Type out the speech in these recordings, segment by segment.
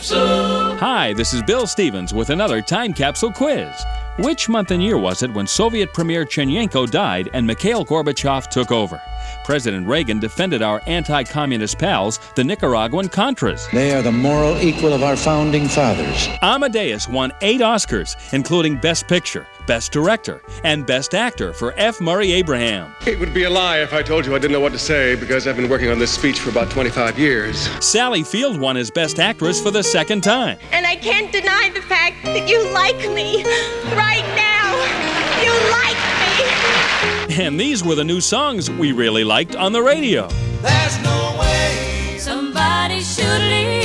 Capsule. Hi, this is Bill Stevens with another Time Capsule quiz. Which month and year was it when Soviet Premier Chernenko died and Mikhail Gorbachev took over? President Reagan defended our anti-communist pals, the Nicaraguan Contras. They are the moral equal of our founding fathers. Amadeus won 8 Oscars, including Best Picture, Best Director, and Best Actor for F. Murray Abraham. It would be a lie if I told you I didn't know what to say because I've been working on this speech for about 25 years. Sally Field won as Best Actress for the second time. And I can't deny the fact that you like me. Right now, you like me. And these were the new songs we really liked on the radio. There's no way somebody should leave.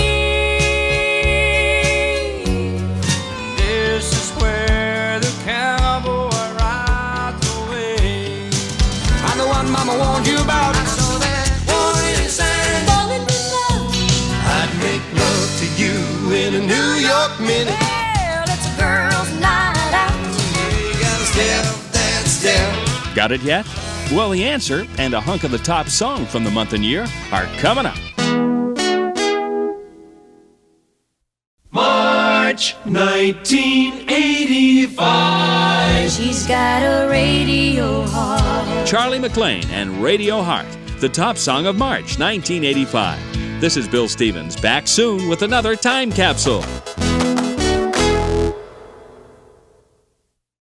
This is where the cowboy rides away. I'm the one Mama warned you about. I saw that warning sign. Falling in love. I'd make love to you in a New York minute. Well, it's a girl's night out. You gotta step that step. Got it yet? Well, the answer and a hunk of the top song from the month and year are coming up. March 1985. She's got a radio heart. Charlie McClain and Radio Heart, the top song of March 1985. This is Bill Stevens, back soon with another Time Capsule.